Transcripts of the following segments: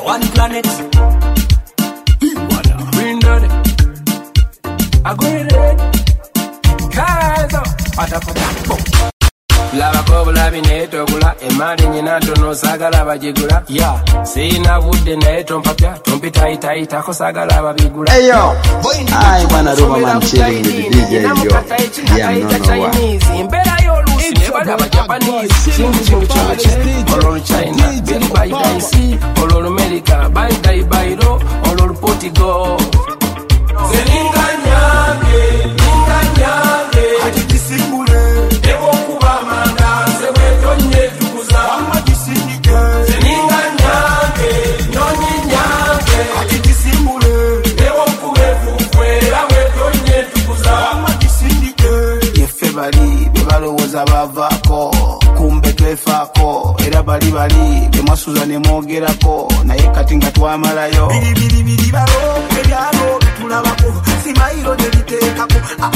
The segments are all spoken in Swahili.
one planet. Green dirty. I go red. Kazo. Atapata. Lava kobu labi neto gula. Emari njina tono sagala bajigula. Yeah. Sina vude neto mpapya. Tompi taita ita ko sagala babigula. Hey yo. Ay, bana Roma man chilling with the DJ yo. Yeah, no Chinese. Mbela yo lusi. Nebada ba Japanese. Chingu chingu chamache. Ololu China. Bili bai daisi. Ololu America. Bai dai bairo. Ololu Portugal. Zeninga nyange. Ninga nyange. Haji disibule. Ewo kuba manda. Sewe tonye tukuza. Ama disindike. Zeninga nyange. Nyonyi nyange. Haji disibule. Ewo kube fufuela. We tonye tukuza. Ama disindike. Yefe bali. Bebalo woza bavako. Kumbe twefako. Era bali bali. Bemasuza ne mogerako. Na ye katinga twamalayo. Bili bili bili balo. Ebyalo. Tulabako. Simairo deliteko.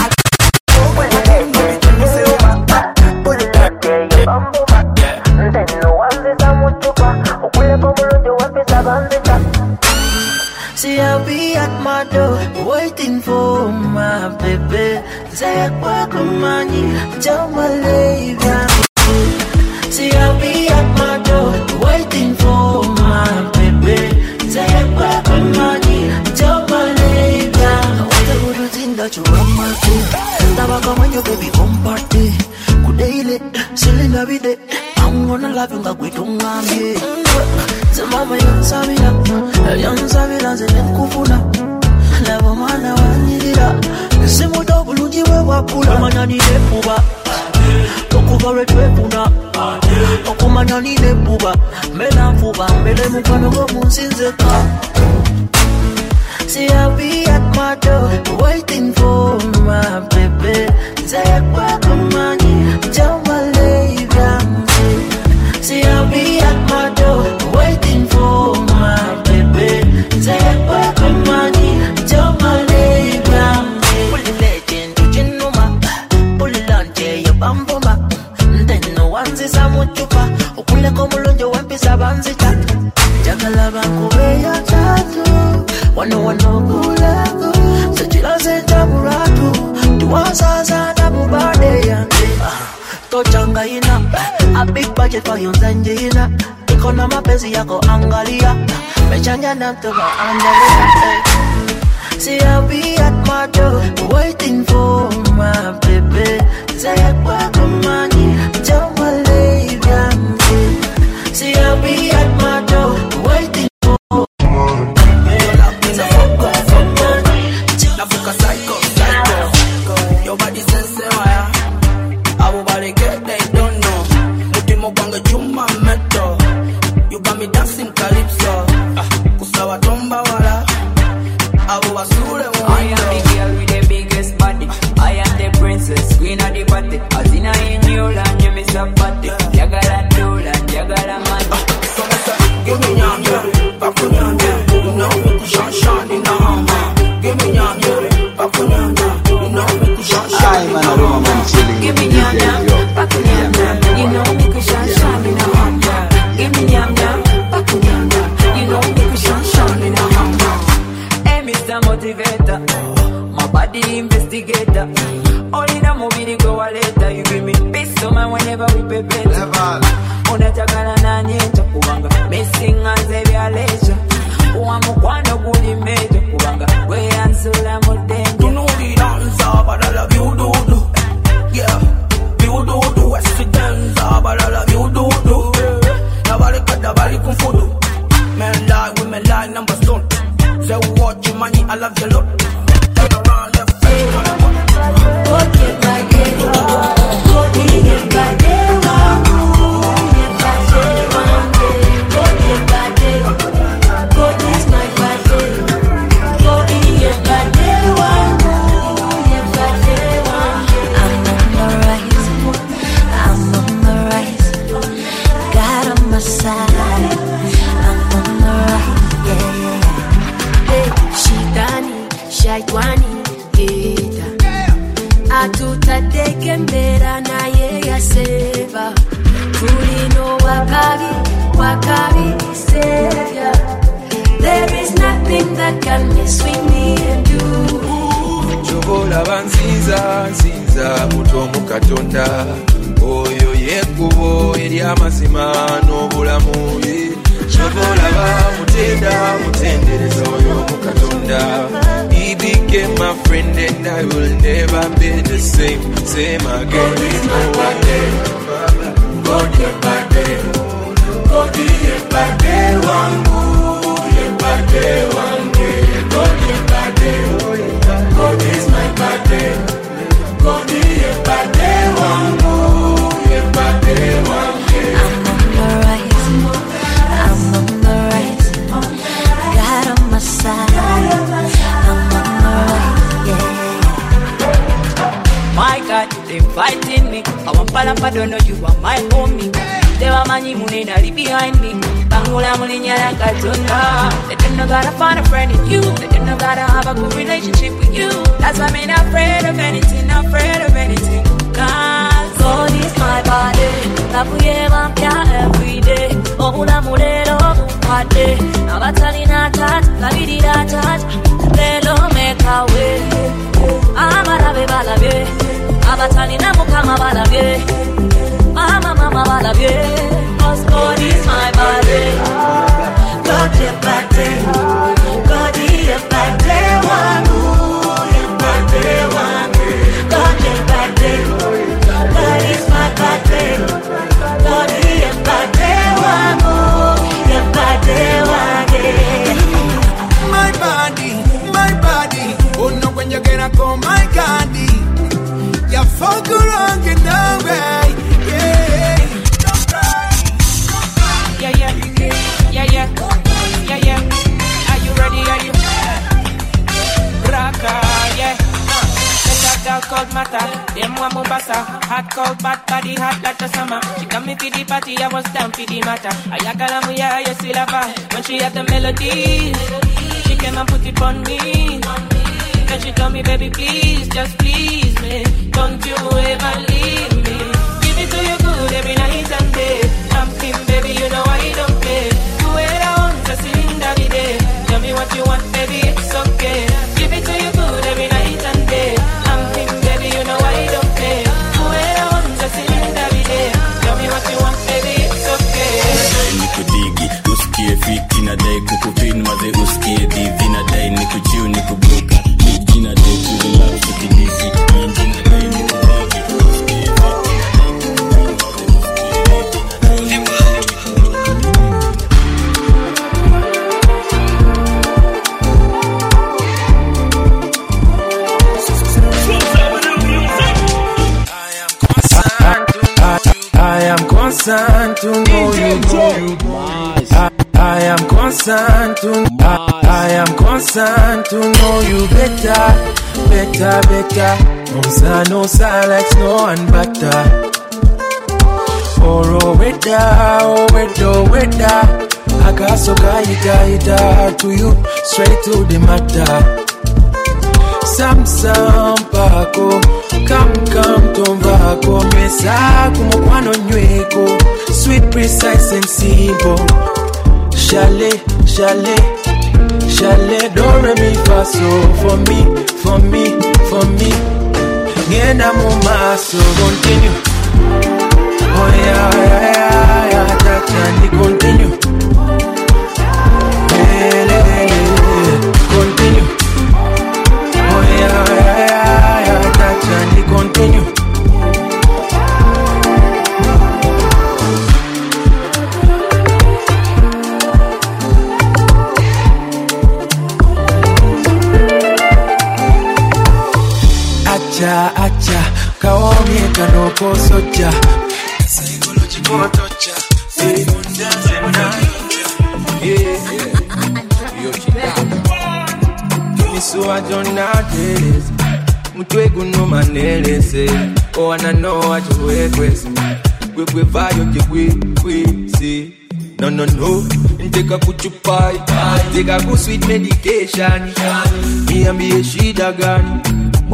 See, I'll be at my door, waiting for my baby. Say, welcome, money, tell my lady. See, I'll be at my door, waiting for my baby. Say, welcome, money, tell my lady. What a good thing that you want my food. Tabaka when your baby come party. Good day, selling every day. I'm gonna love you like we don't want me. So mama, young Savila, young Savila, and Kufuna. Never mind, I want it up. The same with double Uji, where Pula Manani Puba. Okuba Repuna. Okumanani Puba. Mela Puba, Melemukano Munsinzeka. See, I'll be at my door, waiting for my baby. Say, welcome, money, tell my lady. See, I'll be at my door, waiting for my baby. Say, welcome, money, tell my lady. Pull the legend, you know, pull it on, your bamboma. Then no one's is a mutupa. Ukule komulonjo wempisa banzita. Jagalaba kubeya tatu. Wano kulego. Sechila senta buratu. Tuwasa sana bubade yande. Tochanga ina. A big budget for you zanjina. Ikona mapezi yako angalia. Mechanya na tuba angalia. See, I'll be at my door, waiting for my baby. Say, welcome, money, tell my lady. See, I'll be at my door, waiting for my baby. Nafuka psycho, psycho. Your body sense wire. Everybody get they don't know. Mutimo banga chuma meto. You got me dancing calypso. Kusawa tomba wala. I am the girl with the biggest body. I am the princess, queen of the party. Azina in you land, you miss a party. Yagala dola, yagala money. So give me yam, papu yam, you know we could shine in the hama. Give me yam, papu yam, you know we could shine in the hama. Give me yam, papu yam, you know we could shine in the hama. Give me yam, papu yam, you know we could shine in the hama. Mr. Motivator, my body investigator. Only the movie go later. You give me peace of mind whenever we pay better. Unachakana na nyecha kubanga missing and severe leisure. Uamukwano kuli meja kubanga we ansula modenga. You know the dancer, but I love you do. Yeah, you do. West dancer, but I love you do. Nobody cut the body kumfudu. Men lie, women lie, number stone. Say what you money, I love your look. Turn around, left face. Go get my game. Go get my game. Go get my game. Go get my game. Go get my game. I'm on the rise. God on my side. I'm on the rise. Shitani, shaitwani, gita. Atutadeke mbera na yega seva. Tulino wakabi, sevya. got me sweet me and you. Chobola banziza nziza mutomu katonda oyo yekubo eri amazima n'obulamu chobola ba mutenda mutendereza oyo mukatonda. He became my friend and I will never be the same again. God is my body, God is my body, God is my body, wangu yebade wange, God is my body, God is my body, God is body wangu yebade wange. I'm on the rise, God on my side, I'm on the rise, yeah. My God, they fighting me. I want palapa, don't know you are my homie. They were many munena behind me. Bangula mulinya katunda. They didn't gotta find a friend in you. They didn't gotta have a good relationship with you. That's why I'm not afraid of anything, not afraid of anything. God is my body. Lapuye vampya every day. Ohula mulero kumade. Abatali na tat, labidi da tat. Lelo make a way. Amarabe balabe. Abatali na mukama balabe. Mama balabe. Cause God is my body. God is body. God is body. Wangu yebade wangu. God is body. God is my body. God is body. Wangu yebade wangu. My body. Oh no, when you get a call my candy. You fuck around get down right. Yeah. Yeah. Are you ready? Are you? Raka, yeah. Better girl called Mata. Them one Mombasa. Hot cold bad body hot like the summer. She come me for the party, I was down for the matter. Ayakalamuya, you still have her. When she had the melody, she came and put it on me. Then she told me, baby, please, just please me. Don't you ever leave me. Give it to you good every night and day. I'm thin, baby, you know I don't play. Do it I want to see every day. Tell me what you want, baby, it's okay. Give it to you good every night and day. I'm thin, baby, you know I don't play. Do it I want to see every day. Tell me what you want, baby, it's okay. Nadai nikudigi, usikie fiti, nadai kukupin, maze usikie divi, nadai nikuchiu, nikubloka. Jina day to the love to the easy. Jina day nikudigi, usikie fiti, I am concerned to know you. I am concerned to know you better. No side like snow and butter. Oh weather. Akasoka ita to you, straight to the matter. Sam pako, come tombako, mesa kumukwano nyweko, sweet, precise and simple. Chalet, do re mi fa so for me. Ngenda mu maso, continue. Oh yeah, that's and continue. Continue. Oh yeah, that's and continue. Acha, kaomie kanoko soja. Psychological torture. So I don't know Mutwegu no manele say. Oh, and I know what you request. We value we see. No. Take a kuchupai. Take a good sweet medication. Me and be a shida gun.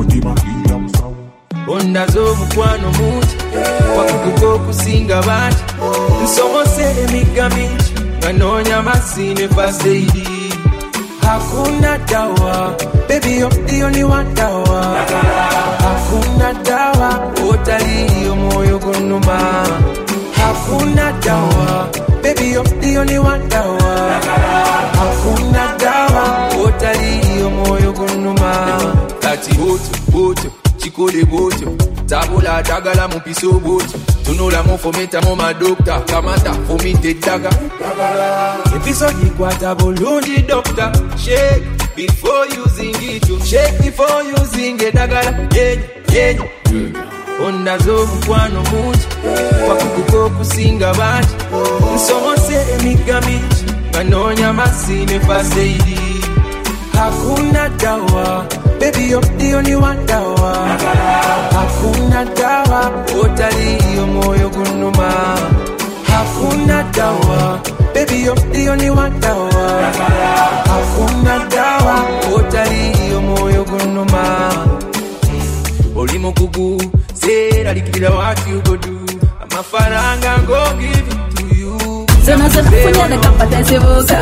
Ondazo mukwano muti. Wakukuko kusinga bati. Nsomo sele migamich. Nganonya masine first aid. hakuna dawa. Baby, you're the only one dawa. Hakuna dawa, utali moyo kunuma. Hakuna dawa, baby, you're the only one dawa. Hakuna dawa, utali moyo kunuma. Kati boto, chikole boto, tabula dagala mupiso boto. Tunola mo fometa mo ma doctor, kamata fomite daga. Episode kwata bolundi doctor, shake before using it, shake before using it dagala. Yeah. Onda zo mkwano muji, wakukuko kusinga baji. Nsomo se emigamichi, kanonya masine faseidi. Hakuna dawa, baby you're the only one dawa. Hakuna dawa, utali moyo kunuma. Hakuna dawa, baby you're the only one dawa. Hakuna dawa, utali moyo kunuma. Olimo kugu, sera likibila what you go do. Amafaranga go give it to you. Zena funyane kapateze boka.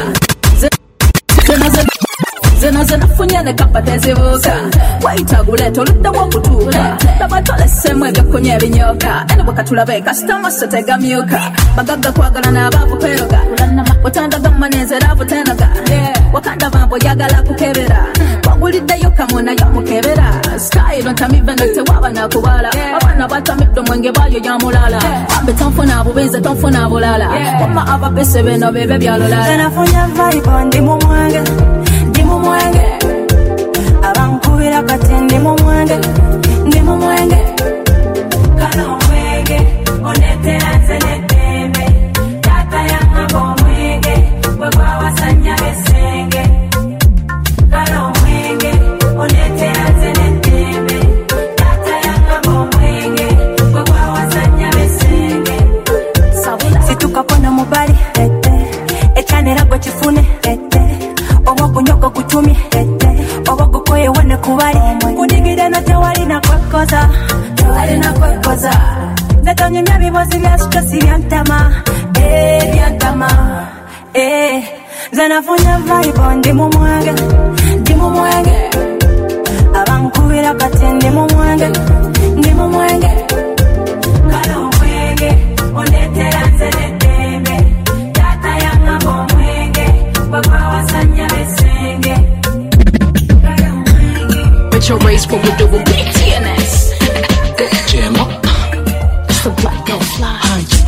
Zena funyane kapateze boka. Waitagule toludda wakutuka. Tabatole semwe gakonye binyoka. Ene wakatulabe customer setega myuka. Bagaga kwagala na babu peroga. Watanda gamma nezera butenaga. Wakanda bambo yagala kukebera. Waguliddeyo kamona yamukebera. Style ontamivendo tewaba nakubala. Abana batamiddo mwenge bayo yamulala. Wambe tonfuna bubenze tonfuna bulala. Wama ababese beno bebe byalolala. Zena funya vibe ndi mu mwenge. Ndi mu mwenge. Abankubira kati ndi mu mwenge. Ndi mu mwenge. Kano mwenge. Onetera zenedeme. Tata yanga bo mwenge. Wekwa wasanya besenge. Kano mwenge. Onetera zenedeme. Tata yanga bo mwenge. Wekwa wasanya besenge. Situka kona mubali. Echanera kwa chifune. Owa kunyoko kutumi. Owa kukoye wane kubali. Kudigida na tewali na kwekoza. Tewali na kwekoza. Zetonye myabi bozi vya stresi vya ntama. Vya ntama. Zena funya vibe ndi mu mwenge. Ndi mu mwenge. Abankubira kati ndi mu mwenge. Ndi mu mwenge. Kano mwenge. Onetera zenedeme. Tata yanga bo mwenge. Wekwa wasanya besenge. With your race, what we do with big TNS. Jam up. It's the black girl fly.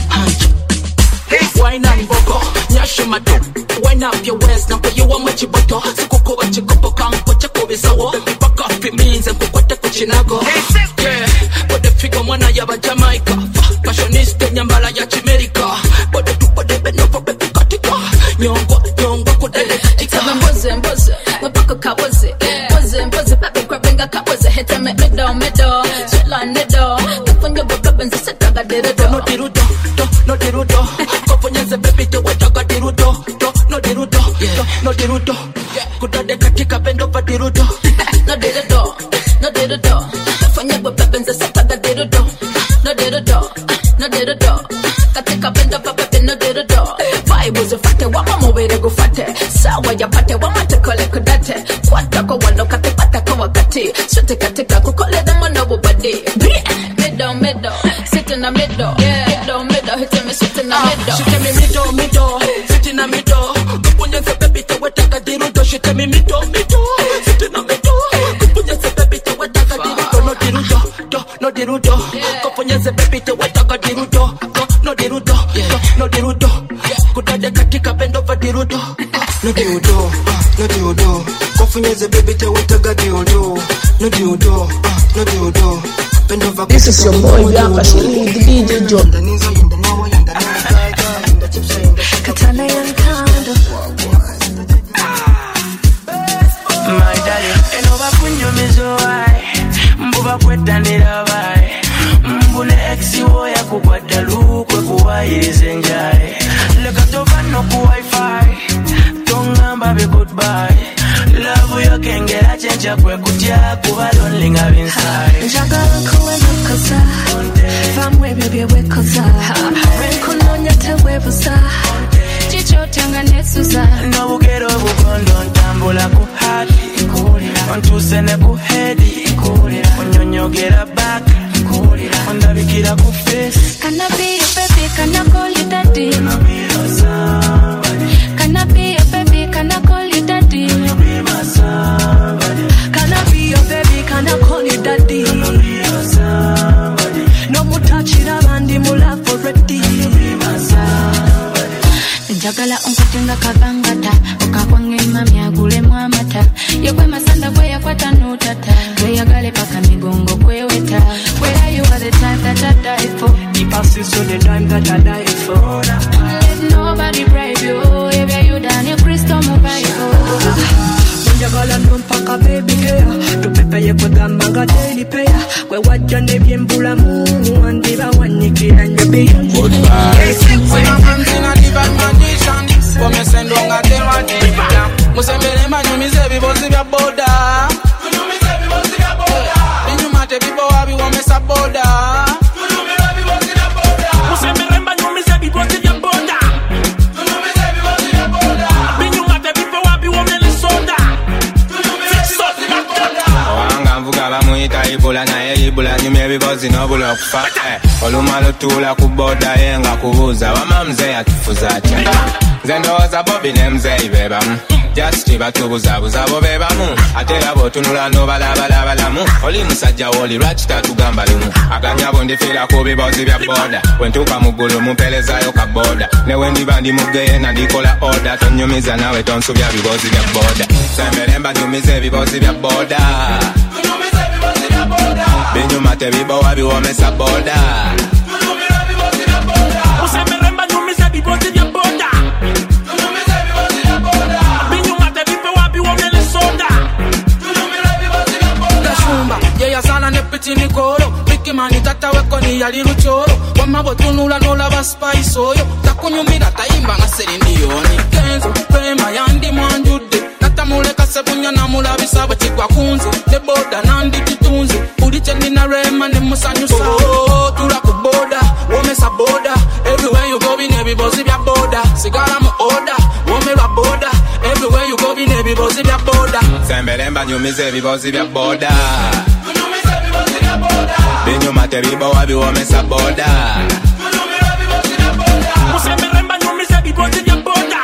Wine and boko, nyasho mato. Wine up your waist, now you want much butter. Sikuko wachikopo kanko chako bisawo. Back off it means and kukwata kuchinago. Yeah, but the figure mwana yaba Jamaica. Fashionista nyambala ya Chimerika. But the tupo de beno for baby katika. Nyongo kudele katika. Mboze, mapako kaboze. Mboze, papi kwapinga kaboze. Hete middle. Sweet line middle. Kufunga bubba setaga dirudo. No dirudo. Kofonyeze baby to wataga dirudo. No dirudo. Kudade katika bendo pa dirudo. No dirudo. Kofonyeze bubba setaga dirudo. No dirudo. Katika bendo pa baby no dirudo. Vibe uzufate wama mubere gufate. Sawa ya pate wama tekole kudate. Kwata kwa wano katipata kwa wakati. Sote katika kukole dama no bubadi. Middle. Sit in the middle. Middle. Hit me sit in the middle. She tell me middle. Sit in the middle. Kupunyeze baby to wataga dirudo. She tell me middle. Sit in the middle. Kupunyeze baby to wataga dirudo. No dirudo. Kupunyeze baby to wataga dirudo. No dirudo. Kudade katika bendo pa dirudo. No dirudo. Kupunyeze baby to wataga dirudo. No dirudo. This is your boy Bianca, she lead the DJ John. Katana and Kando. My darling, enova kunyo mizoai. Mbuba kweta nirabai. Mbune exi woya kukwata lukwe kuwairize njai. Lekatova no kuwifi. Tongamba be goodbye. Love yo kengera chencha kwe kutya kuba lonely nga inside. Njagala kuwebukoza. Famwe bebe wekoza. Renkunonya tewebuza. Chicho tanga nesuza. No bugero bukondo ntambo Nembula ku heart, ontuse ne ku head, onyonyogera back, ondabikira ku face. Can I be your baby? Can I call you daddy? Can I be your somebody? Can I be your baby? Can I call you daddy? Can I be my somebody? Can I be your baby? Can I call you daddy? Can I be your somebody? No more touching around the mula for ready. Can I be my somebody? Njagala unkutinga kabangata, ukakwange mami agule mwamata. Yekwe masanda kwe yakwata nutata, kwe yagale paka migongo kwe weta. Where you are the time that I die for. Keep us to the time that I die for. Let nobody bribe you, if you done your crystal mobile. Njagala numpaka baby girl, tupepe ye kwe gambanga daily payer. Kwe waja nebi mbulamu, andiba wanyikira nyebi. Goodbye. When I'm hunting a divine magician, for me send on a day what you do. Musembele manyumi zebi bozi vya boda. Ninyu mate bibo wabi wame sa boda. Musembele manyumi zebi bozi vya boda. Ninyu mate bibo wabi wame le soda. Wanga mvuga bamuita ibula na ibula nyumi ebibozi nobula okufa. Olumalo tula kuboda yenga kubuza wama mzee atufuza atya. Zendoza bobi ne mzee bebamu. Just batubuza buza bo bebamu. Atera botunula no balabalamu. Oli musajja woli lwakita tugamba lumu. Aganyabo ndifira ku bibozi bya boda. Wentuka mugulu mumpeleza yo ka boda. Ne wendi bandi mugeye na ndikola order. Tonyumiza nawe tonsubya bibozi bya boda. Sembelemba nyumize bibozi bya boda. Binyuma te bibo wabi womesa boda. Usemeremba nyumize bibozi bya boda. Binyuma te bibo wabi womele soda. Kashumba, yeya sana nepiti nikoro. Wiki mani tata weko ni yali luchoro. Wamabo tunula nola ba spice oyo. Takunyumira taimba nga serindiyoni. Kenzo, prema yandi mwanjude. Natamuleka sebunya na mulabisa bachikwa kunzi. De boda nandi tutunzi. Uliche nina rema ne musanyu sa. Oh, tula kuboda, womesa boda. Everywhere you go be nebi bozi bya boda. Sigara mu order, womela boda. Everywhere you go be nebi bozi bya boda. Sembelemba nyumize bibozi bya boda. Binyuma te bibo wabi womesa boda. Sembelemba nyumize bibozi bya boda.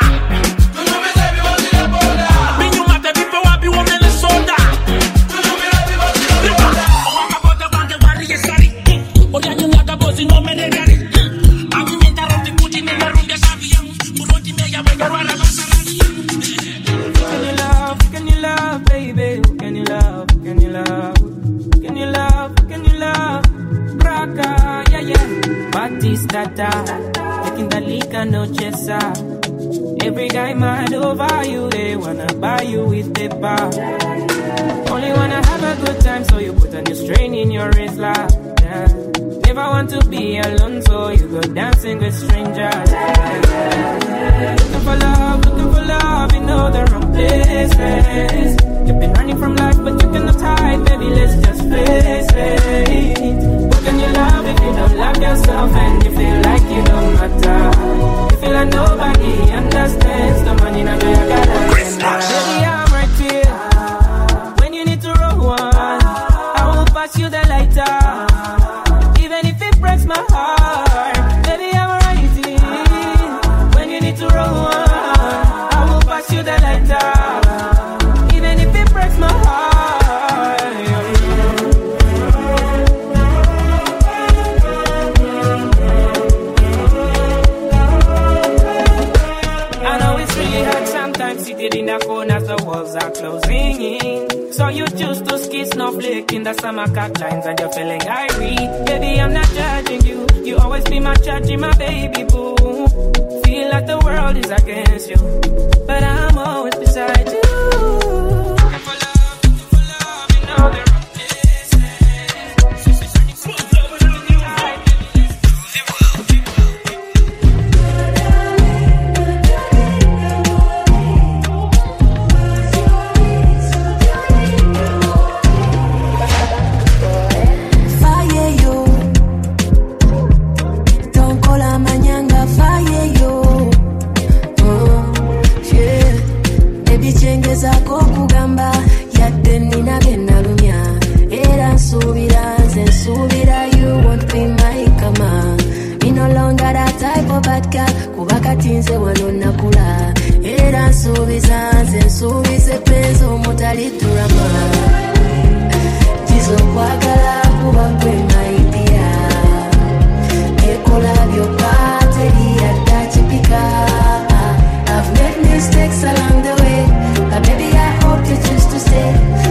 Binyuma te bibo wabi womele soda. Can you love, baby? Can you love? Can you love? Can you love? Can you love? Braca, yeah, yeah. Batistata, taking the liquor, no chesa. Every guy mad over you, they wanna buy you with paper. Only wanna have a good time, so you put a new strain in your wrist, like, yeah. Never want to be alone, so you go dancing with strangers. Looking for love in all the wrong places. You've been running from life, but you cannot hide, baby, let's just face it. What can you love if you don't love yourself and you feel like you don't matter? You feel like nobody understands the money now you gotta baby, I'm right here. When you need to roll one, I will pass you the lighter. Even if it breaks my heart, baby, I'm right here. When you need to roll one, I will pass you the lighter. Even if it breaks my heart. I know it's really hard sometimes sitting in the corner as the walls are closing in. So you choose to ski snowflake in the summer cut lines and you're feeling irate. Baby, I'm not judging you. You always be my judge, my baby boo. Feel like the world is against you, but I'm always beside you. Don't call a mañanga, fire yo. Yeah. gezaako okugamba yadde nina bennalumya era nsuubira you won't be my kama. Me no longer that type of bad girl kuba kati nze wano nakula era nsuubize penzo omutali turama kizo kwagala kuba gwe my dear ekola byokka teri yadakipika. I've made mistakes along the way, but baby I hope you choose to stay.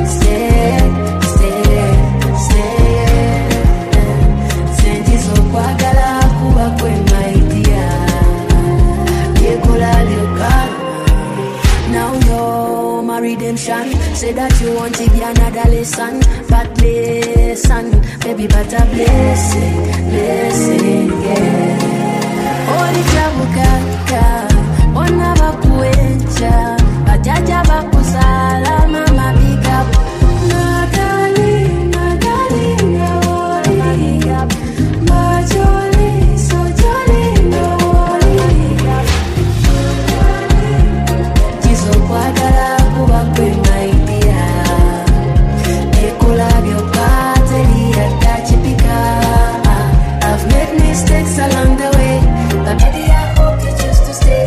Senjizo kwagala kuba kwe my dear, yekola lyoka. Now you're my redemption. Say that you want to be another lesson, but listen, baby, but a blessing, yeah. Holy Jabukaka. Ona bakuencha bajaja bakusala mama big up Nagali majoli so jolly no jizo kwagala kuba kwe my dear ekola byokka teri yadakipika. I've made mistakes along the way, but baby I hope you choose to stay.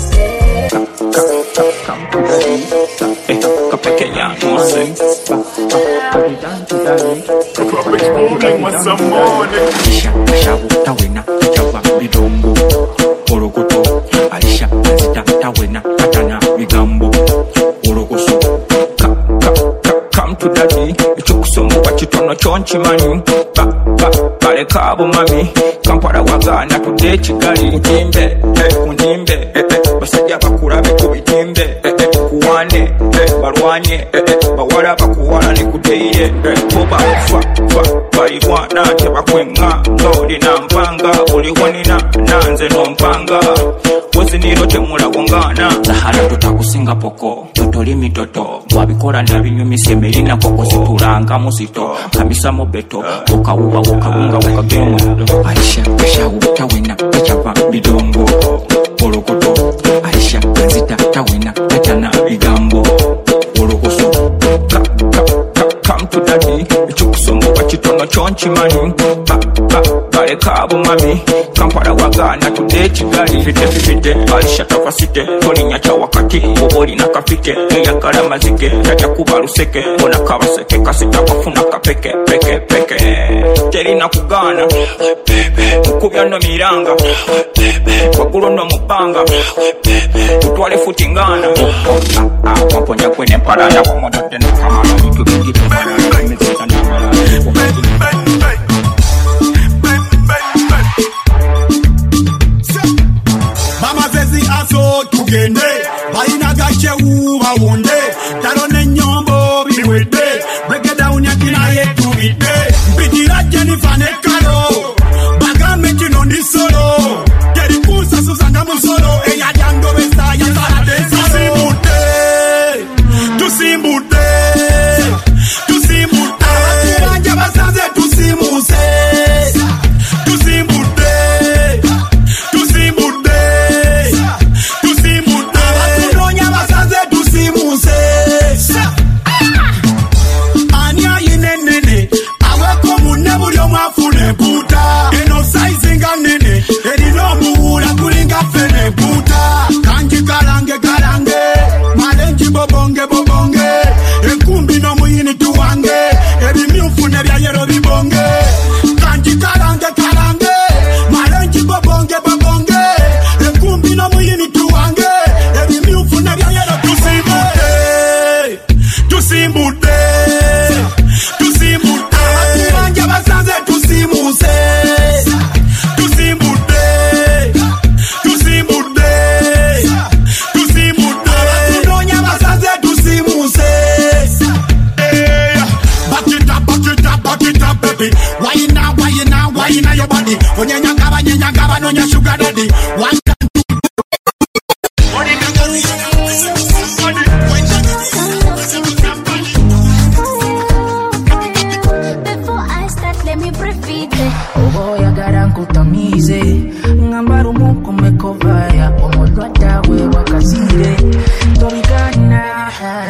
Come to daddy, echokusomboka kitono kyonkimanyi baleka abo mami kampala wagana tudde Kigali ntimbe kuntimbe basajja bakulabe tubitimbe kuwane balwanye bawala bakuwala nekuteire boba fa balibwana tebakwenga ng'olina mpanga oliwonina nanze nompanga weziniro temulagongana zahara tutakusinga poko totoli mitoto wabikola nabinyumisa emirina koko situlanga muzito kamisa mobeto ukawuba ukabunga ukagemo Aisha kashawu tawena echapa bidongo olokoto Aisha kanzita tawena etana bigambo olokoso come to daddy echokusomboka kitono kyonkimanyi baleka abo mami kampala wagana tudde Kigali fite Aisha tafasite tolinya kya wakati obolina kafite eyagala mazike tajja kuba luseke bona kabaseke kasita wafuna kapeke peke terina kugana kubya no miranga wagulo no mupanga tutwale futingana wamponya kwene parana wamodote na kamala bitubigite Mama zezi aso tugende baina gache uba wonde talone nyombo biwede break down yakina yetu bide bidira Jennifer ne karo bagame kino ndi solo keri kusa susanga musolo eya jango besa ya sarade tusimbute abanja basanze tusimuse abatunonya basanze tusimuse ania inenene aweko munne buli omwafune mputa eno saizinga nene erina omuwula kulinga fene mputa kanji kalange malenji bobonge enkumbi n'omuyini tuwange ebimyufu ne bya yero bibonge kanji kalange malenji bobonge enkumbi n'omuyini tuwange ebimyufu ne bya yero tusimbute abatuwanje basanze tusimuse abatunonya basanze tusimuse back it up baby why you now your body onyanyangaba nonya sugar daddy one Before I start, let me breathe. Oh boy, I got uncle Tamize. Ngambaru muko mekovaya. Omodwata we wakazire. Torigana.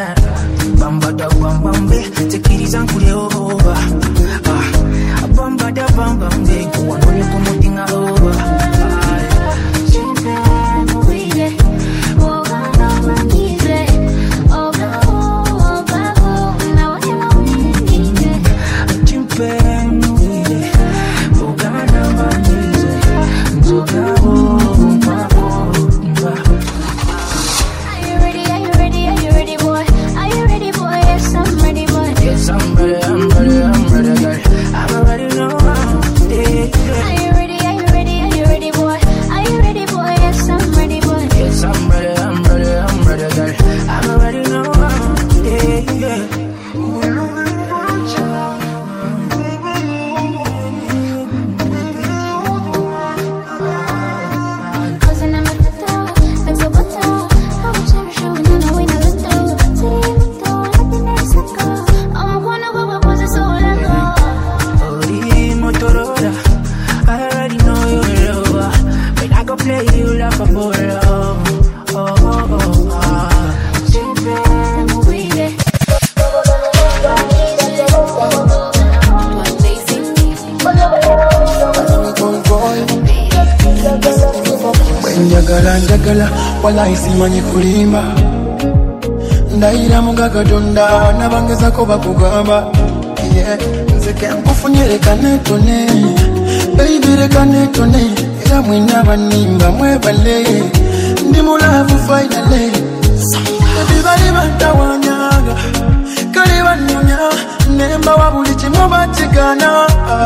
wala isimanyi kulimba ndayira mugaga tonda nabangeza ko bakugamba nze kenkufunye leka netone baby leka netone era mwina banimba mwebale ndi mulavu finally baby bali bantawanyaga kali banyonya nemba wabuli kimu batigana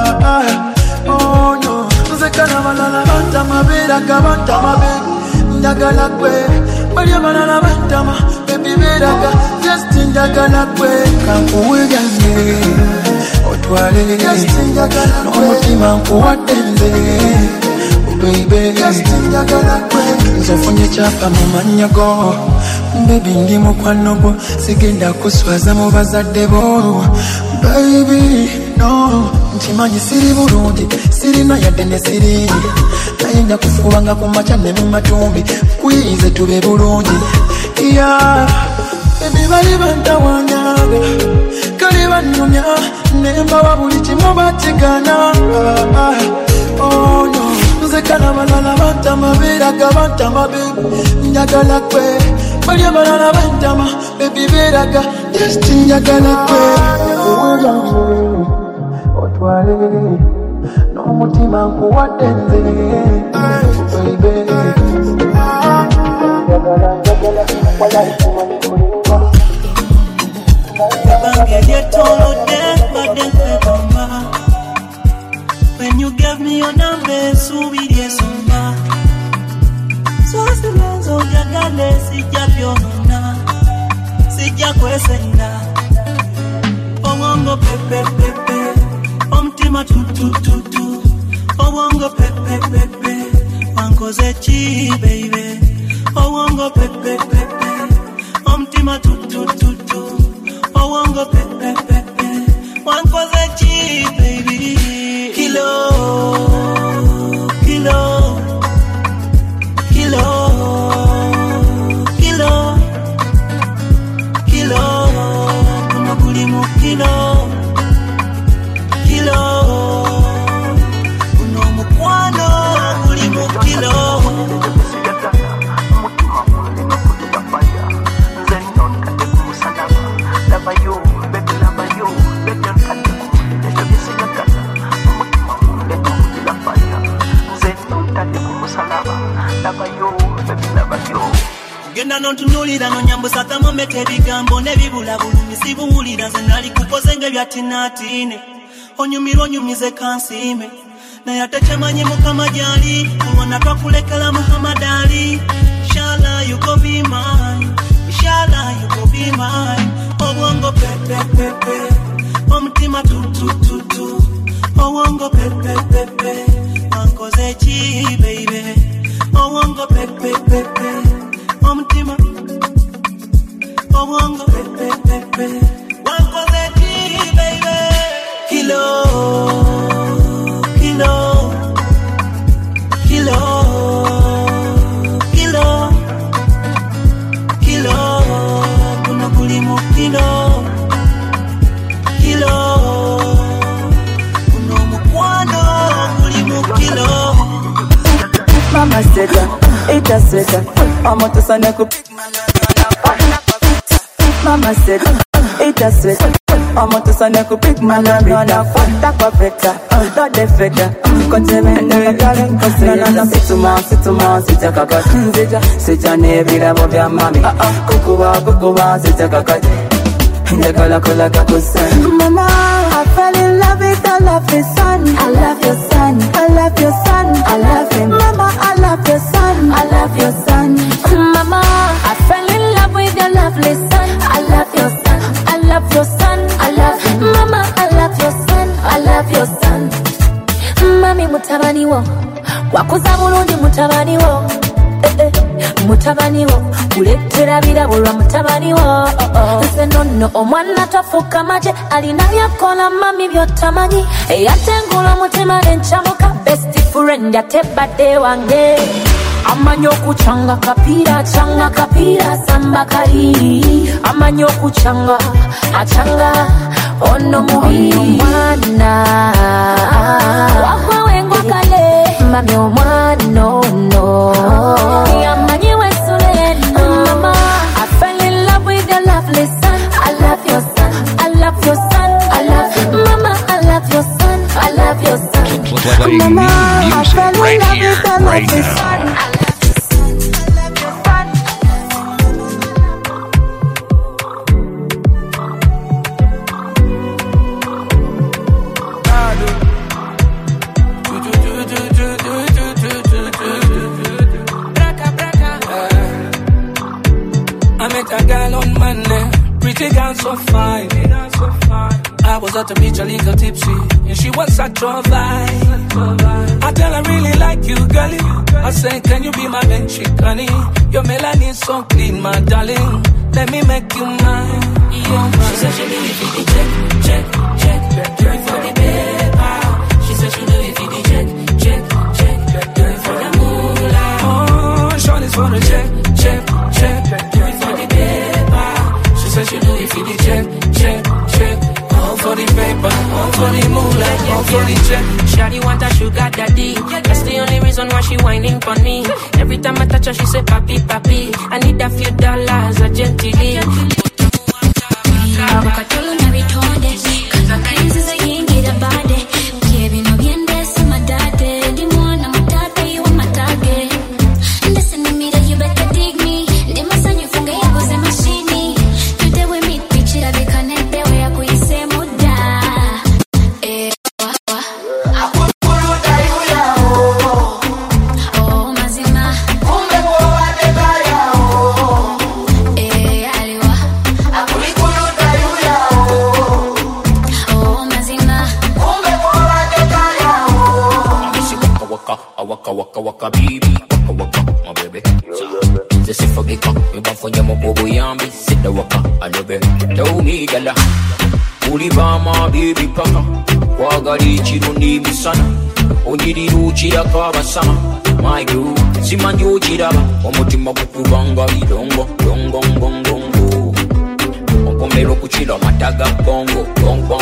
oh no nze kana balala bantamabera kabantamabe ndagala kwe bali abalala bantama baby beraga just ndagala kwe kankuweganye otwale just ndagala kwe n'omutima nkuwaddenze baby just ndagala kwe nzofunye kyapa mu manyago baby ndi mukwano gwo sigenda kuswaza mu bazadde bo baby no ntimanyi siri bulungi sirina yadde ne siri nayenda kufubanga ku maca ne mu matumbi kuyize tube bulungi baby bali bantawanyaga kali banyonya nemba wabuli kimu batigana oh no nze kana balala bantamabera kabantama baby njagala kwe bali abalala bantama baby beraga just njagala kwe otwale n'omutima nkuwaddenze baby when you gave me your number, subiri soma. So silenzo yagale sija byona, sija kwesenda. Owongo pepe pepe, omtima tu tu tu tu. Owongo pepe pepe, wankoze chi baby. Owongo pepe pepe, omtima tu tu tu tu. Owongo pepe pepe, wankoze chi baby. Kilo, kilo, kilo, kilo, kilo. Kuna kulimu kilo, kilo. Kuna mukwano kulimu kilo. Genda nontunulira nonyambusa tamomete bigambo nebibula bulumi sibuwulira nze nali kukoze ng'ebyatinatine onyumirwa onyumize kansime naye ate kyemanyi mukama gyali kulwana twakulekera Muhammad Ali inshallah you go be mine inshallah you go be mine obwongo pepe pepe omutima tu tu tu tu obwongo pepe pepe wankoze chi baby obwongo pepe pepe omutima obwongo pepe pepe wankoze chi baby kilo kilo kilo kilo kilo kuna kulimu kilo kilo kuna mukwano kulimu kilo mama seta ita seta amoto sana kupik mama seta ita seta amoto sana kupik malaria na fata kwa veta do defeta kotemene darling kosena na situma sitakaka sija nebira bobya mami kukuba sitakaka ndakala kala kakusa Mama, I fell in love with I love your son. I love your son. I love your son. I love him. Mama, I love your son. I love your son. Mama, I fell in love with your lovely son. I love your son. I love your son. I love him. Mama, I love your son. I love your son. Mami mutabani wo, wakuza bulungi mutabani wo. Mutabani wo, kuletera birabulwa mutabani wo. Nze nonno omwana tafuka maje alina byakola mami byotamanyi eyatengula mutima nenchamuka best friend yatebadde wange amanyo kuchanga kapira samba kali amanyo kuchanga achanga ono mubiri mwana wakwe wengo kale mami omwana no yamanyi wesule met a girl on Monday, pretty girl so fine. I was at the beach a little tipsy, and she was such a vibe. I tell her I really like you, girlie. I say, can you be my bench chick, honey? Your melanin so clean, my darling. Let me make you mine. Yeah. She said she do it for the check. Do it for the paper. She said she do it for the check. Do it for the moolah. Oh, shorty's for the check. Do it for the paper. She said she do it for the check. All for the paper, all for the moolah, all for the check. Shawty want a sugar daddy. That's the only reason why she whining for me. Every time I touch her, she say, papi, papi. I need a few dollars, urgently. Abukatolo na bitonde kaza kazi za yingi da bade kebi no biende sama dade ndi mwana matata iwa matage ndese nimira you better dig me ndi masanyu funga yako ze mashini today we meet pichira bikanete we yako ise muda akukuru dayula oh mazima kumbe kwa wadekaya aliwa akukuru waka baby, waka my baby. This is for Gika, we want for your bobo yambi. Sit the waka, I love it. Tell me gala, uliva my baby paka. Wagari chirundi misana, onyiri ruchi yakaba sama. My girl, simanyo chiraba, omutima kukubanga idongo, dongo. Okomero kuchira mataga bongo, bongo.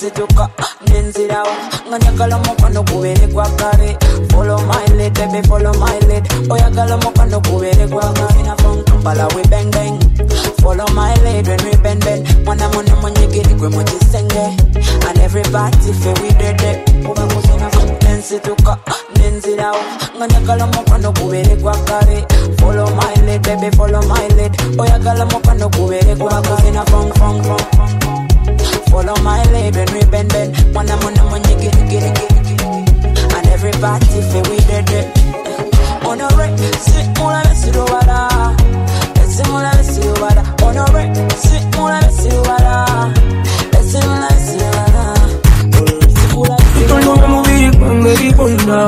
Nensituka, nenzirawa Nganyagala mokano kubere kwa kare Follow my lead, baby, follow my lead Oyagala mokano kubere kwa kare Na fong Kampala we bang bang Follow my lead when we bend bend Mwana mwana monyegiri kwe mojisenge And everybody feel we dead Ube kusina fong Nensituka, nenzirawa Nganyagala mokano kubere kwa kare Follow my lead, baby, follow my lead Oyagala mokano kubere kwa kare Na fong fong fong Follow my lead when we bend bend Mwana mwana monyegiri And everybody feel we dead Honore, sit mula besido wala Besimula besido wala Honore, sit mula besido wala Besimula besido wala Tolunga mubiri kwangeri konda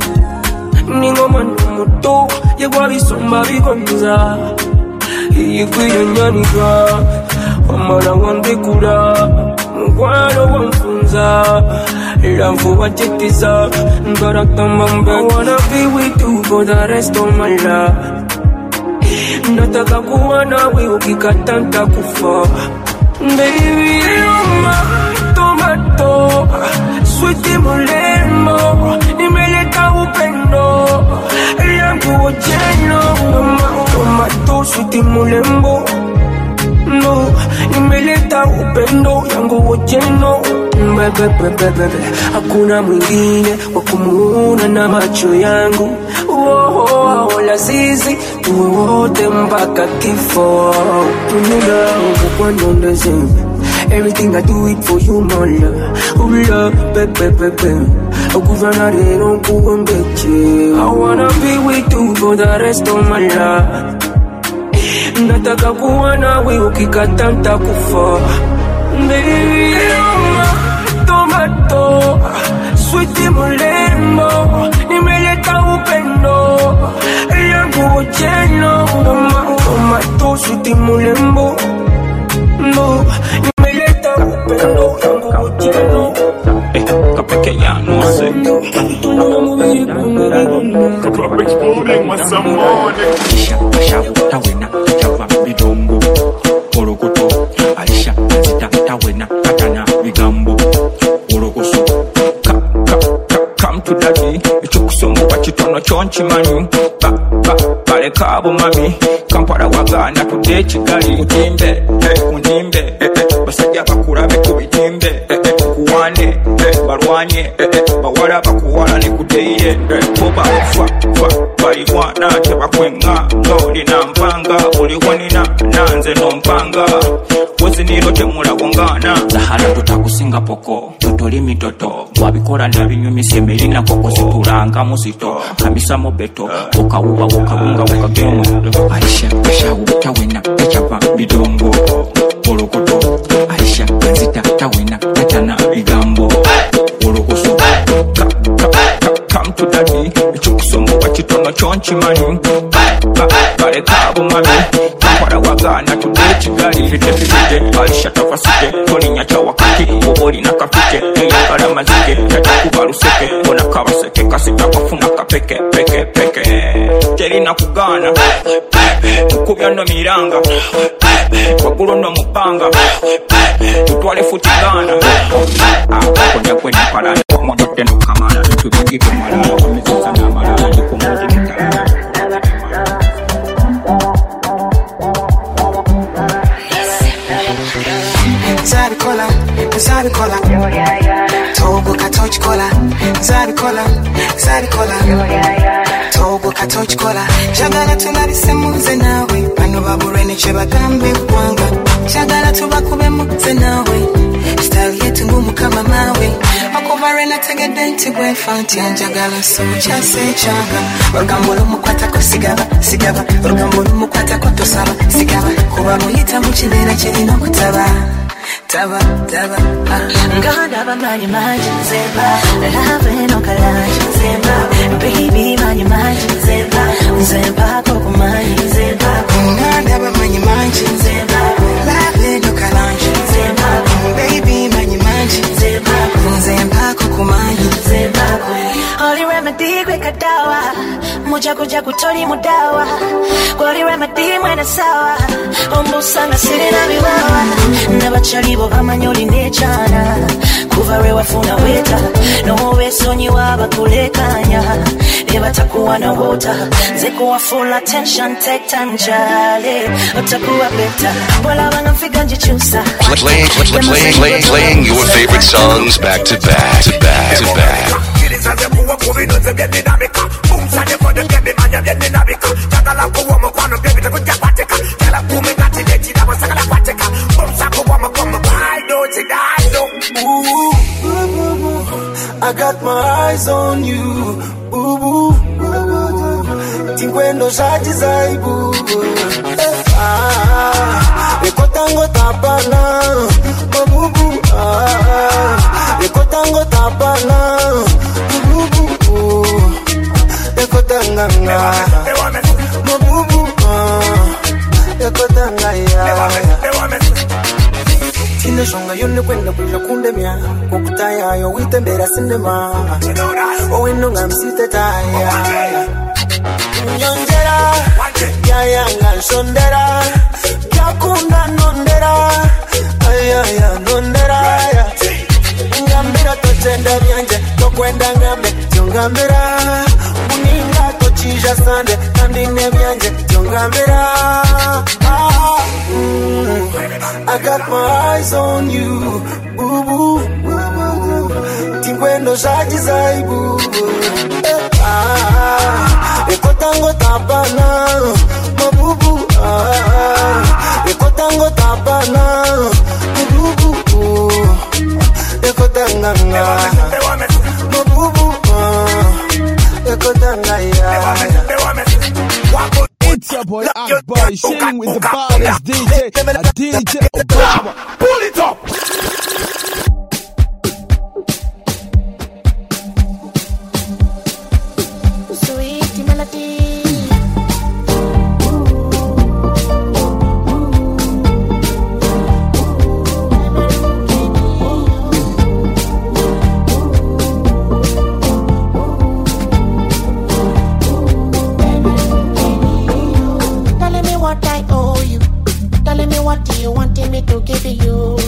Ningo manu muto Yegwa bisomba bikonza Iyikwiyo nyanika Wamala wandikura Mkwalo wamfunza Ilavu wachetiza Ngaratamba mbe I wanna be with you for the rest of my life Nataka kuwa nawe ukikata nitakufa Baby you're my tomato Sweetie mulemo Nimeleta upendo Yangu ojeno Tomato sweetie mulembo No, nimeleta upendo yangu ojeno Bebe, hakuna mwingine wakumuona na macho yangu Wala sisi tuwe wote mpaka kifo Tunula kwa ndondeze Everything I do it for you, my love bebe Okuvana rero kuombeche I wanna be with you for the rest of my life Nataka kuwa nawe ukikata nitakufa Baby, you're my tomato Sweetie mulembo Nimeleta upendo Yangu ojeno Tomato sweetie mulembo No, nimeleta upendo Yangu ojeno Kapeke ya nwase Exploding with some morning Aisha, tawena, java, bidongo Orokoto, Aisha, tawena, katana, bigambo Orokoso, come to daddy Ichukusombo wachitono chonchi mani Bale kabo mami Kampara wagana tude chigali Utimbe, undimbe Basajja bakura beku bitimbe Kuwane, barwanye Bawala bakuwala nikuteire Koba fa Baliwana tebakwenga Ngoli na mpanga Uliwonina nanze no mpanga Wezi nilo temula wongana Zahara tutakusinga poko Totoli mitoto Wabikola na vinyumi semelina koko Situranga musito Kamisa mobeto Wokawuwa wokawunga wokagemo Aisha utawena Echapa bidongo Orokoto Aisha tawena Katana bigambo Orokoso Come to daddy Ichukusombo wachitono chonchi mani Bale kabo mami Kampara wagana tude chigali Fite Aisha tafasite Toni nyacha wakati Woboli na kafite Eyakala mazike Tata kubaruseke Bona kawaseke Kasita wafuna kapeke Peke Terina kugana Kukubya no miranga Wagulo no mupanga Tutwale futigana Konya kwenye parani Mwadote no kamana Tubingi kumala Wamezisa na mara Nikumoji nikala Zabi kola Togo katoch kola Zabi kola Togo katoch kola Chagala tulabise muze nawe Bano baburene chebagambe kwanga Chagala tubakube muze nawe Style yetu ngumu kama mawe Makubarena tegede ntigwe fanti Anjagala socha sechaga Orugambo lumukwata ko sigaba Orugambo lumukwata ko tosaba sigaba Kuba muyita muchibera chirino kutaba Taba Nganda bamanyi manji nzeba Love no kalanji nzeba Baby manyi manji nzeba Koko manyi nzeba Nganda bamanyi manji nzeba Love no kalanji nzeba Baby manyi manji nzeba Koko manyi nzeba Holy remedy kwe kadawa Muja kutoli mudawa Holy remedy mwena sawa Ombusanga siri na biwawa Nabachalibo bamanyoli nechana bafuna weta nowe sonyi waba kulekanya eba takuwa na water zekuwa full attention take time jale utakuwa better wala wanafika njichusa playing your favorite songs back to back to back to back. I got my eyes on you, boo boo. Tingwendo shati zaibu. Ekotango tapana, boo boo. Ekotango tapana, boo boo. Ekotanga, boo boo. Ekotanga ya. Shonga yone kwenda kuja kundemya kokutaya yo witembera sinema owino ngamsite taya nyongera ya nganshondera yakunda nondera ayaya nondera ngambira totenda byanje tokwenda ngambe tongambira uninga tochija sande kandi nebyanje tongambira I got my eyes on you, boo boo. Tingwendo shati zaibu. Ekotango tapana, mabubu. Ekotango tapana, mabubu. Ekotanga, mabubu. Ekotanga ya. It's your boy Akbar, chilling with the baddest DJ, DJ Obama. Pull it up! Sweet melody. What do you want me to give you?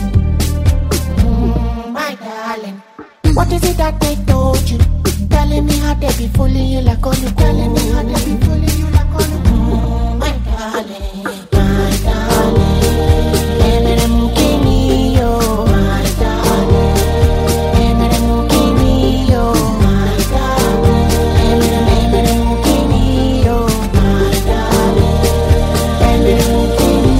My darling. What is it that they told you? Telling me how they be fooling you like all you. Telling me how they be fooling you like all you. My darling, my darling. Emere mukini yo, my darling. Emere mukini yo, my darling. Emere mukini yo, my darling. Emere mukini.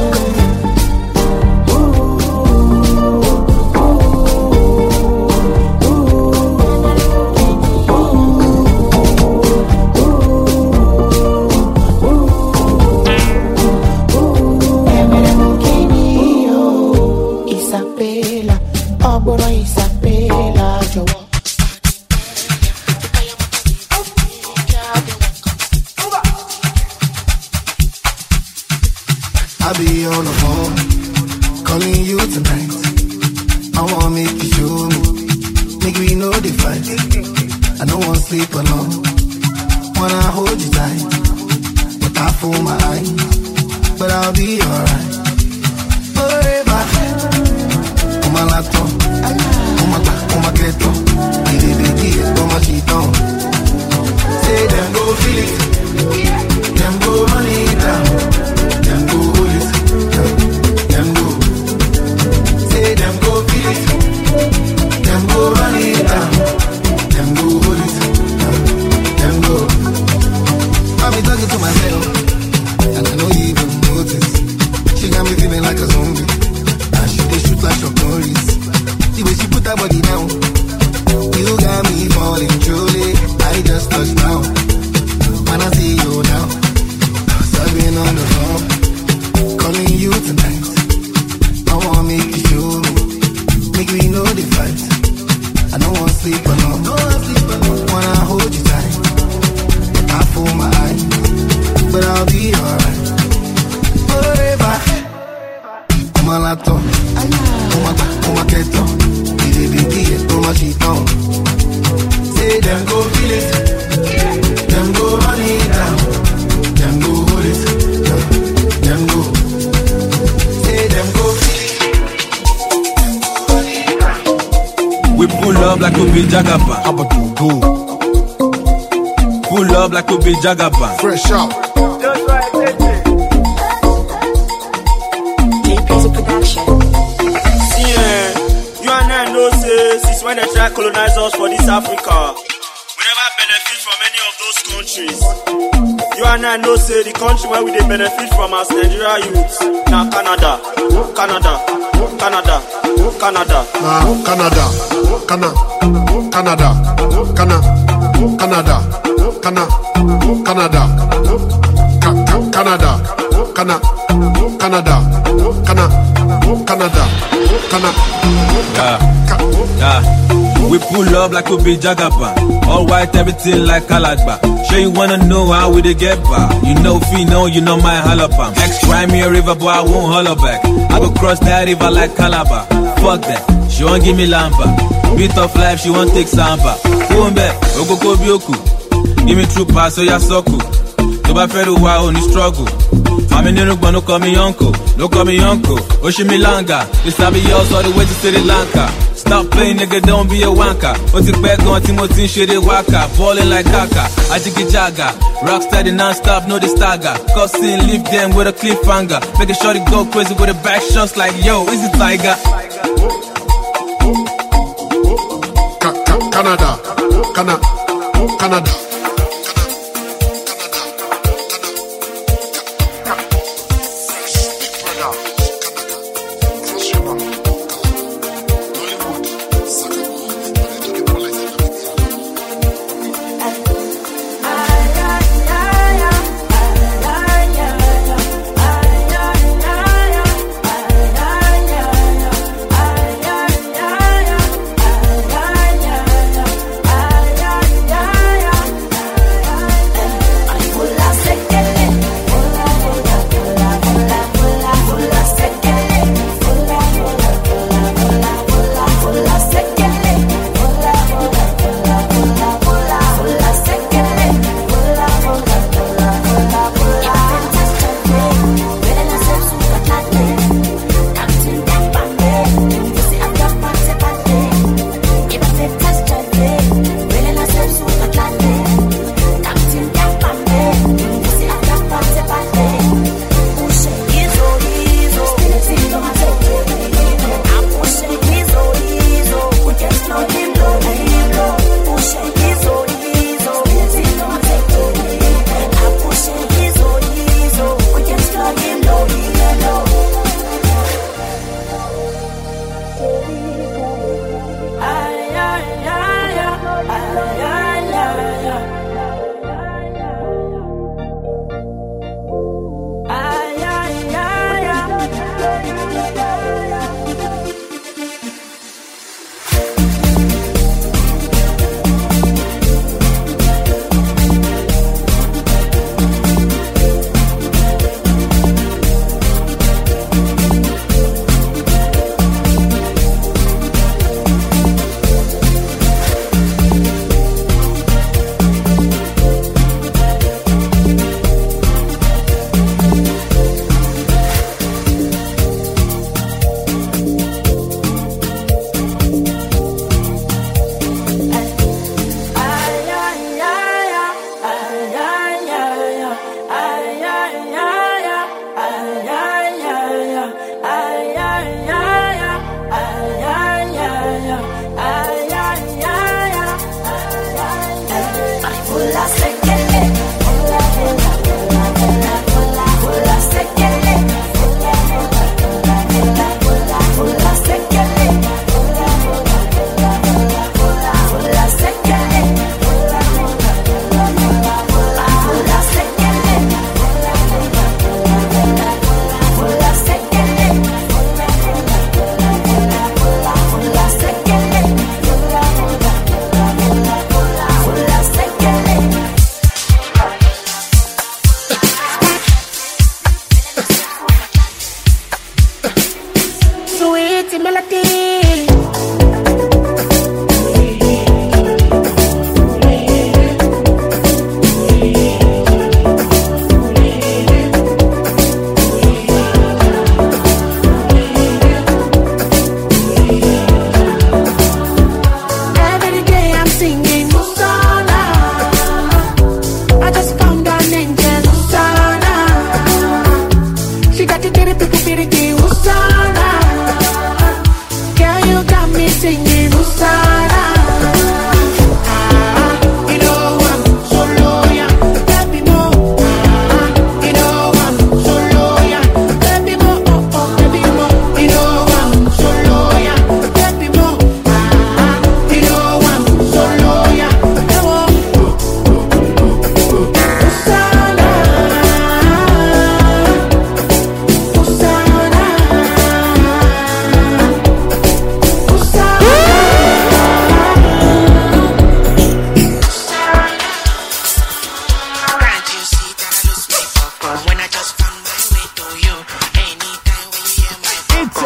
I'll be on the phone, calling you tonight. I wanna make you show me, make we know the fight. I don't wanna sleep alone, wanna hold you tight. But I fool my eyes, but I'll be alright. Forever, on my laptop, on my keto, on my sheet on. Say them go feel it, them go run it down, them go hold it, them go. Say them go feel it, them go run it down, them go hold it, them go. I've been talking to myself, and I know you even notice. She got me feeling like a zombie, and she dey shoot like Chuck Norris. The way she put her body down, you got me falling truly. I just touched down, when I see you now. So I've been on the phone, calling you tonight. I wanna make you show me, make me know the fight. I don't wanna sleep alone, wanna hold you tight. I fool my eyes, but I'll be alright. Forever, on my laptop, on my keto, on my sheet on. Say them go feel it, them go run it down, them go hold it, them go. Say them go feel it, them go run it down, We pull up like we be Jagaba. Pull up like we be Jagaba. Fresh out. You and I know say since when they try colonize us for this Africa, we never benefit from any of those countries. You and I know say the country where we they benefit from as Nigeria youths. Now Canada. Canada. Canada. Canada. Canada. Canada. Canada. Canada. Canada. Canada. We pull up like we be Jagaba. All white, everything like Kalagba. Sure you wanna know how we dey get by. You know Fino, you know my halapam. Ex cry me a river, but I won't holler back. I go cross that river like Calabar. Fuck that, she won't give me lamba. Beat of life, she won't take samba. Boom back, Ogoko Bioku. Give me true pass, so ya soku. To ba feru wa only struggle. I'm in Nirugba, no call me uncle. No call me uncle. Oshimilanga. This I be yours all the way to Sri Lanka. Stop playing, nigga, don't be a wanker. Oti back on Timothy, shit waka. Ballin' like Kaka. Ajiki Jaga. Rock steady non-stop, no the stagger. Cussing, leave them with a cliffhanger. Make a shorty go crazy with a back shots like, yo, is it Tiger? Canada. Canada.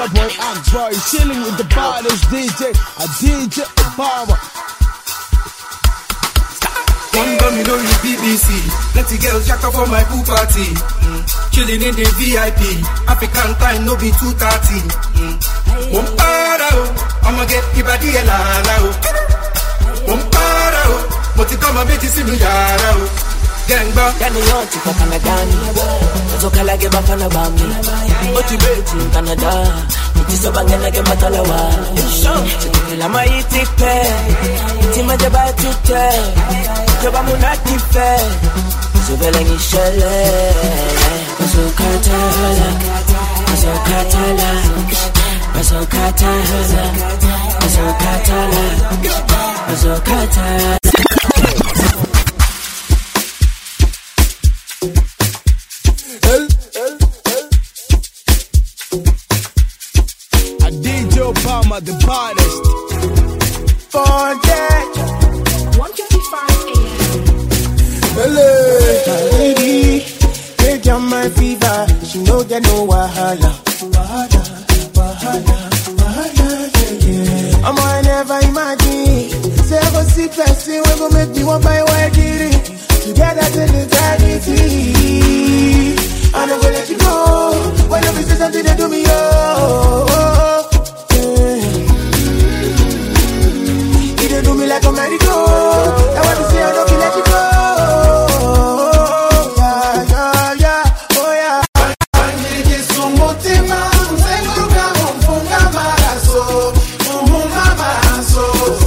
your boy Android, chilling with the baddest DJ, a DJ Obama. One time you know you BBC. Plenty girls jack up for my pool party. Chilling in the VIP. African time no be 2:30. I'ma get your body a la. But you come a bit see me yara. Gangba. Yani yote kwa Kanadani. Nazoka lage bafana bami. Oti beti Canada. Nitisobange lage matalawa. Chikila maiti pe. Tima jaba tute. Jaba munati fe. Zubele ngishele. Mazokatala. Mazokatala. Mazokatala. Mazokatala. Mazokatala. Obama, the baddest. Forget 1:55 a.m. Hello, lady, take on my fever. She no get no wahala. I'm I never imagine. Say I go see person we go make me one by one get it. Together till eternity. I never let you go. When you say something they do me do me like a merry-go. I want to say I don't feel let you go. Yeah, oh yeah. Wanjiri sumutima, mzenguruka mfunga maraso, maraso.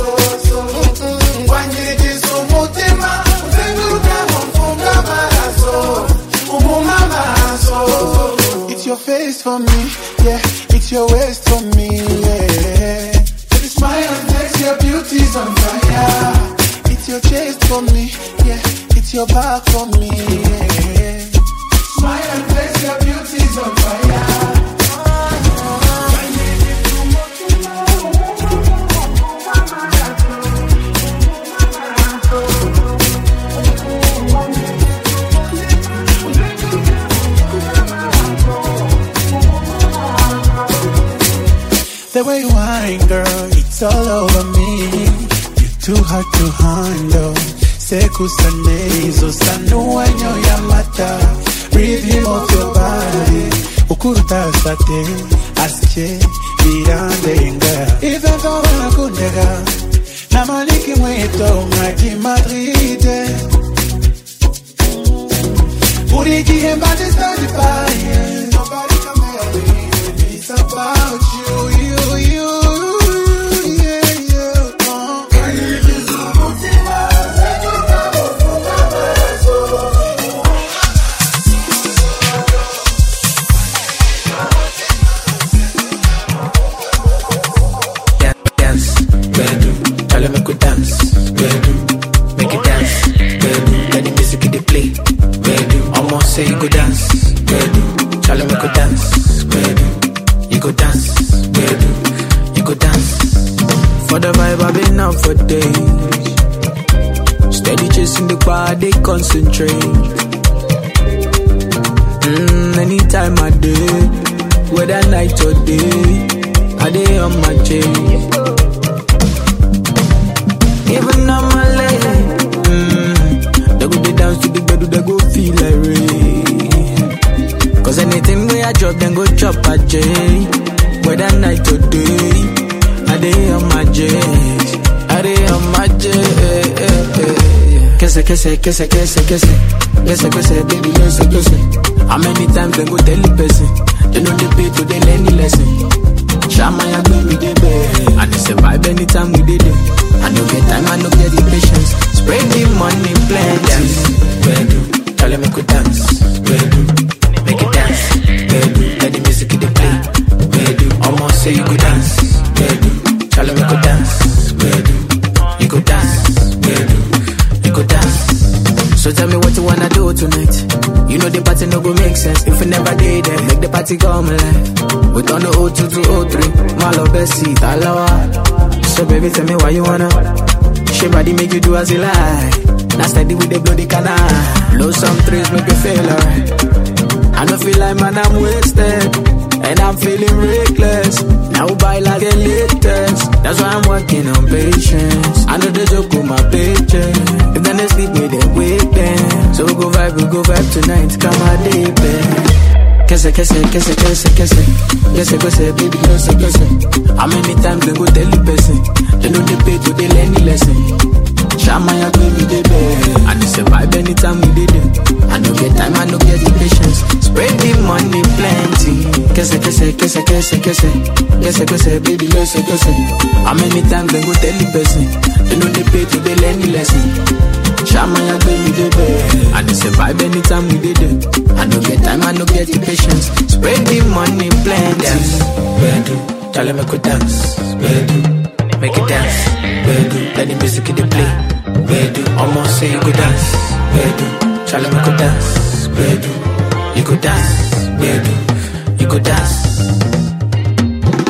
Wanjiri sumutima, mzenguruka mfunga maraso, maraso. It's your face for me, yeah. It's your waist for me, yeah. Smile and flex, your beauty's on fire. It's your chest for me, yeah. It's your back for me, yeah. Smile and flex, your beauty's on fire. The way you whine, girl, it's all over me. You're too hard to handle. Sekusanezo sanuanyo ya mata. Rhythm of your body. Ukuruta sate, asche, irandenga. Even though wanakundega, na maliki mweto maki Madrid. Uriki hemba just certified. Nobody can help me. It's about you. Say you go dance, Charlie make go dance, you go dance, you go dance. For the vibe I've been out for days. Steady chasing the bar, they concentrate. Anytime I do, whether night or day, I day on my chain. Even on my leg, they go dance to the bed, they go feel like rain. Cause anything we I drop, then go chop a J. Whether night or day, I day on my J. I day on my J. Kese, kese, kese, kese, kese. Kese, kese, baby, kese, kese. How many times they go tell the person? They know they pay to they learn the lesson. Shama ya baby, they pay. And they survive anytime we did it. I no get time, I no get the patience. Spread the money, plenty. Dance, where do? Charlie make we dance, where do? Make it dance, where do? Let the music in the play, where do? Almost say you go dance, where do? Charlie make we dance, where do? You go dance, where do? You go dance. So tell me what you wanna do tonight. You know the party no go make sense if you never did it. Make the party come alive. We turn the 02 to 03. Malo Bessie, Talawa. So baby, tell me why you wanna. She body make you do as you like. Now steady with the bloody canal. Blow some trees, make you feel alright. I don't feel like man, I'm wasted. and I'm feeling reckless. Now buy like a latest. That's why I'm working on patience. I know the joke with my paycheck. If then they sleep me, they wake them. So we go vibe tonight. Come on, day, babe. Kese, baby, kese. How many times they go tell the person? They know they pay to they learn the lesson. Shama ya baby, they bed. And they survive anytime we did it. I no get time, I no get the patience. Spread the money plenty. Kese, baby, kese. How many times they go tell the person? They know they pay to they learn the lesson. Shama ya baby, they bed. And they survive anytime we did it. I no get time, I no get the patience. Spread the money plenty. Dance, bedu, tell them I could dance, bedu, make it dance, bedu, let the music in the play, bedu, almost say you could dance, bedu, tell them I could dance, bedu, you could dance, bedu, you could dance.